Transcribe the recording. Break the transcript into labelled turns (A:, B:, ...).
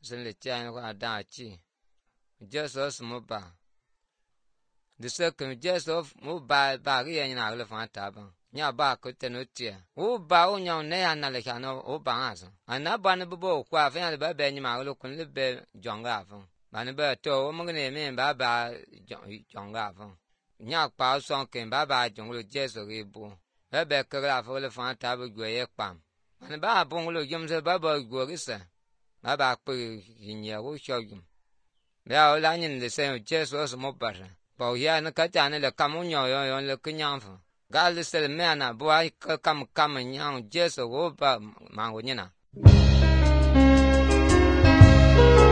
A: sin le cha ko da chi Jesus mo ba the second Jesus mo ba ri na le fa ta ba nya ba ko te no tie o ba o nya ne ya na le ka no o ba aso ana ba ne bo kwa fa ya ba be ni ma lo kun le be jonga fa ba ne ba to o mo ne me ba jonga fa nya pa so ken ba jong lo Jesus ri bu ba be ka la fa le fa ta bu gwe ye pam ba ne ba bon lo yum se ba gwo ri sa ba pe yin ya o sho yum ya o la nyin le se Jesus mo ba ba ya na ka ta ne le kam nyo yo le knyang fa ga le se me na bo ai kam nyang Jesus o ba ma wo nyina